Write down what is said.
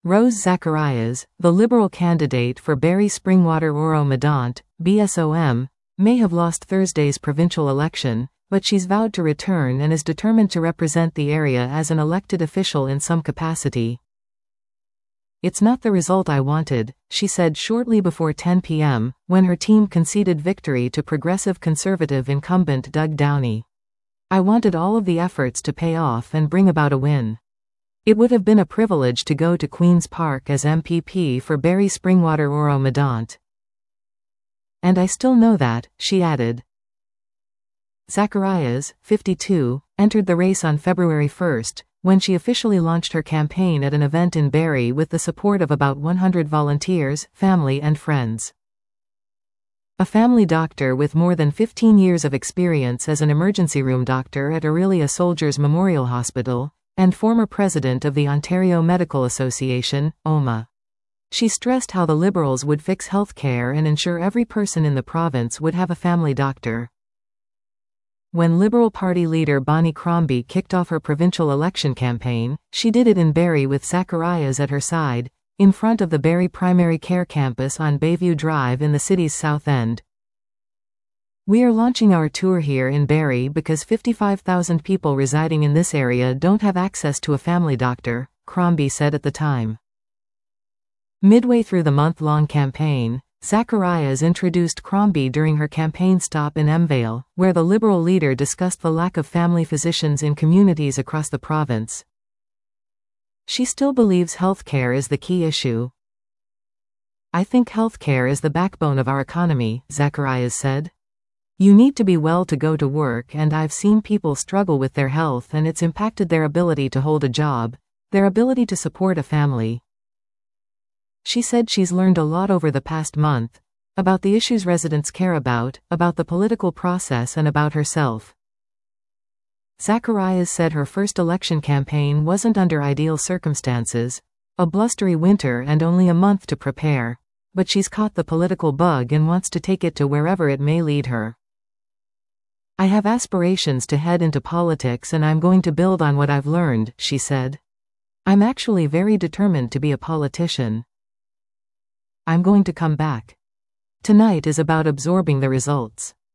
Rose Zacharias, the Liberal candidate for Barrie Springwater Oro-Medonte, BSOM, may have lost Thursday's provincial election, but she's vowed to return and is determined to represent the area as an elected official in some capacity. "It's not the result I wanted," she said shortly before 10 p.m., when her team conceded victory to Progressive Conservative incumbent Doug Downey. "I wanted all of the efforts to pay off and bring about a win. It would have been a privilege to go to Queen's Park as MPP for Barrie Springwater Oro-Medonte. And I still know that," she added. Zacharias, 52, entered the race on February 1, when she officially launched her campaign at an event in Barrie with the support of about 100 volunteers, family and friends. A family doctor with more than 15 years of experience as an emergency room doctor at Orillia Soldiers Memorial Hospital, and former president of the Ontario Medical Association, OMA. She stressed how the Liberals would fix health care and ensure every person in the province would have a family doctor. When Liberal Party leader Bonnie Crombie kicked off her provincial election campaign, she did it in Barrie with Zacharias at her side, in front of the Barrie Primary Care Campus on Bayview Drive in the city's south end. "We are launching our tour here in Barrie because 55,000 people residing in this area don't have access to a family doctor," Crombie said at the time. Midway through the month-long campaign, Zacharias introduced Crombie during her campaign stop in Emvale, where the Liberal leader discussed the lack of family physicians in communities across the province. She still believes healthcare is the key issue. "I think healthcare is the backbone of our economy," Zacharias said. "You need to be well to go to work, and I've seen people struggle with their health and it's impacted their ability to hold a job, their ability to support a family." She said she's learned a lot over the past month, about the issues residents care about the political process and about herself. Zacharias said her first election campaign wasn't under ideal circumstances, a blustery winter and only a month to prepare, but she's caught the political bug and wants to take it to wherever it may lead her. "I have aspirations to head into politics and I'm going to build on what I've learned," she said. "I'm actually very determined to be a politician. I'm going to come back. Tonight is about absorbing the results."